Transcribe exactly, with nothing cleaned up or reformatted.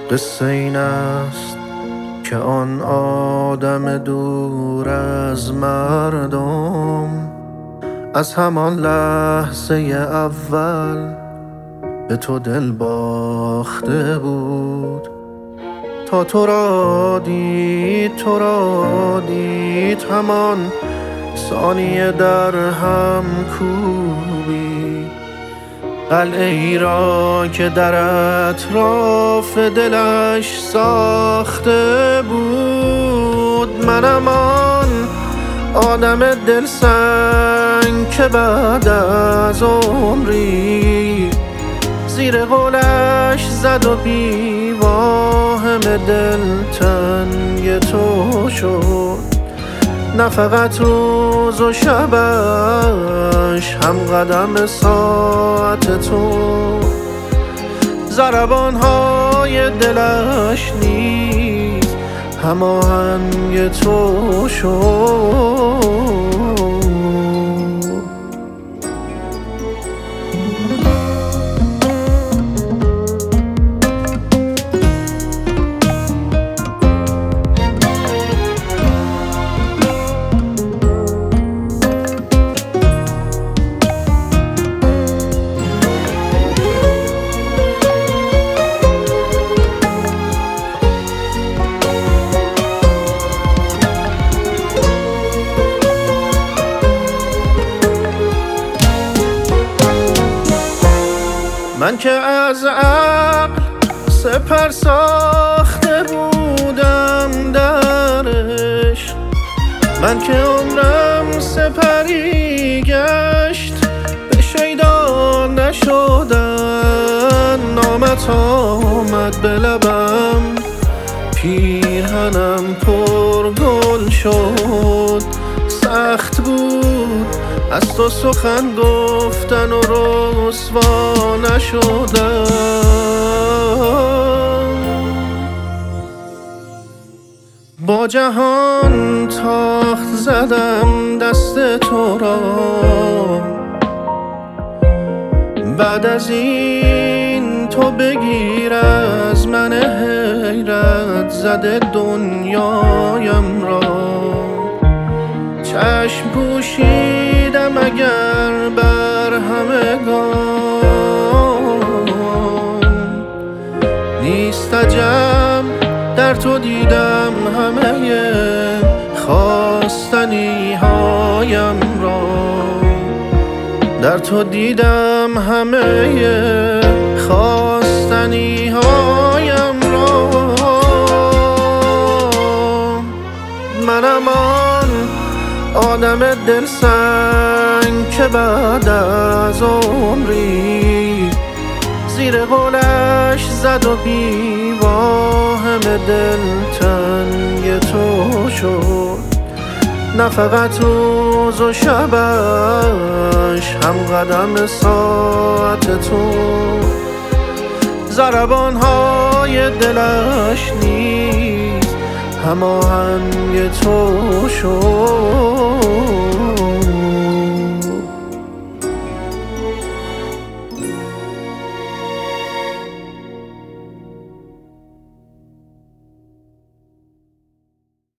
قصه این است که آن آدم دور از مردم از همان لحظه اول به تو دل باخته بود. تا تو را دید تو را دید همان ثانیه در هم کوبی قلعه ای را که در اطراف دلش ساخته بود. منم آن آدم دلسنگ که بعد از عمری زیر قولش زد و بی واهم دلتنگ تو شد. نه فقط روز و شبش هم قدم ساعت تو، ضربان‌های دلش نیز هماهنگ تو شد. من که از عقل سپر ساخته بودم درش، من که عمرم سپری گشت به شیدا نشدن. نامت آمد به لبم پیرهنم پر گل شد. سخت بود از تو سخن گفتن و رسوا نشدن. با جهان تاخت زدم دست تو را، بعد از این تو بگیر از من حیرت زده دنیایم را. چشم پوشیدم اگر بر همگان، نیست عجب در تو دیدم همه خواستنی هایم را. در تو دیدم همه خواستنی هایم را. منم آن آدم دلسنگ که بعد از عمری زیر قولش زد و بی واهم دلتنگ تو شد. نه فقط روز و شبش هم قدم ساعت تو، ضربان‌های دلش نیز هماهنگ تو شد.